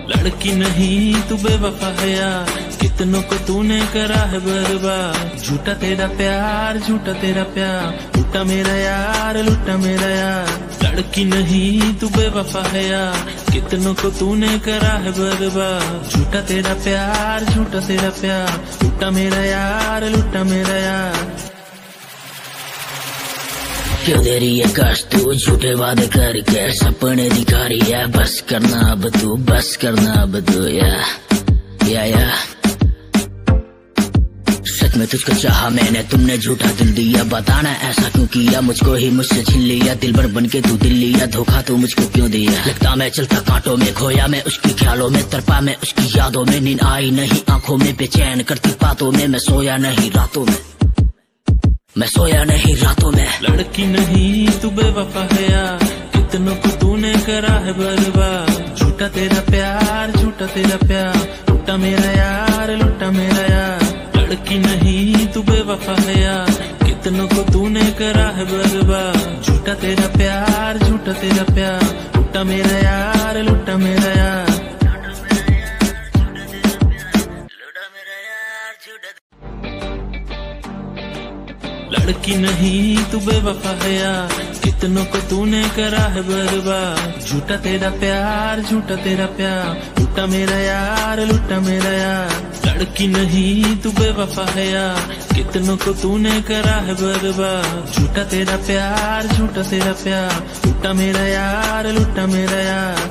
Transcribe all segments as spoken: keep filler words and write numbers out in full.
लड़की नहीं तू बेवफा है यार, कितनों को तूने करा है बर्बाद। झूठा तेरा प्यार, झूठा तेरा प्यार, लुटा मेरा यार, लुटा मेरा यार। लड़की नहीं तू बेवफा है यार, कितनों को तूने करा है बर्बाद। झूठा तेरा प्यार, झूठा तेरा प्यार, लुटा मेरा यार, लुटा मेरा यार। क्यों दे रही है कष्ट तू झूठे वादे करके, सपने दिखा रही है। बस करना अब तू, बस करना अब तू। या या या सच में तुझको चाहा मैंने, तुमने झूठा दिल दिया। बताना ऐसा क्यों किया, मुझको ही मुझसे छीन लिया। दिल भर बन के तू दिल लिया, धोखा तू मुझको क्यों दिया। लगता मैं चलता कांटों में, खोया मैं उसकी ख्यालों में, तरपा मैं उसकी यादों में। नींद आई नहीं आंखों में, बेचैन करती बातों में। मैं सोया नहीं रातों में, मैं सोया नहीं रातों में। लड़की नहीं तू बेवफा है यार, कितनों को तूने करा है बर्बाद। झूठा तेरा प्यार, झूठा तेरा प्यार, लुटा मेरा यार, लुटा मेरा यार। लड़की नहीं तू बेवफा है यार, कितनों को तूने करा है बर्बाद। झूठा तेरा प्यार, झूठा तेरा प्यार, लुटा मेरा यार, लुटा मेरा यार। लड़की नहीं तू बेवफा है यार, कितनों को तूने करा है बर्बाद। झूठा तेरा प्यार, झूठा तेरा प्यार, लुटा मेरा यार, लुटा मेरा यार। लड़की नहीं तू बेवफा है यार, कितनों को तूने करा है बर्बाद। झूठा तेरा प्यार, झूठा तेरा प्यार, लुटा मेरा यार, लुटा मेरा यार।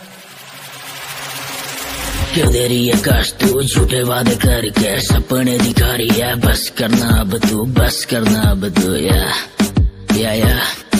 क्यों दे रही है कष्ट तू झूठे वादे करके, सपने दिखा रही है। बस करना अब तू, बस करना अब तू। या या या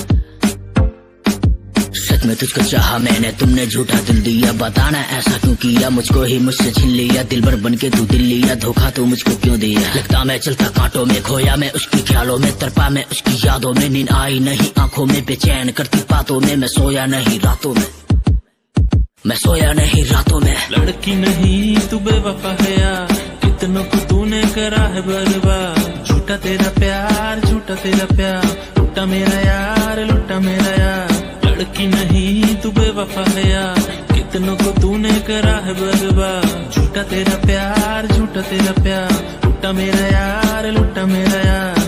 सच में तुझको चाहा मैंने, तुमने झूठा दिल दिया। बताना ऐसा क्यों किया, मुझको ही मुझसे छीन लिया। दिल भर बन के तू दिल लिया, धोखा तू मुझको क्यों दिया। लगता मैं चलता कांटों में, खोया मैं उसकी ख्यालों में, तरपा मैं उसकी यादों में। नींद आई नहीं आंखों में, बेचैन करती बातों में। मैं सोया नहीं रातों में, मैं सोया नहीं रातों में। लड़की नहीं तू बेवफा है यार, कितनों को तूने करा है बर्बाद। झूठा तेरा प्यार, झूठा तेरा प्यार, लुटा मेरा यार, लुटा मेरा यार। लड़की नहीं तू बेवफा है यार, कितनों को तूने करा है बर्बाद। झूठा तेरा प्यार, झूठा तेरा प्यार, लुटा मेरा यार, लुटा मेरा यार।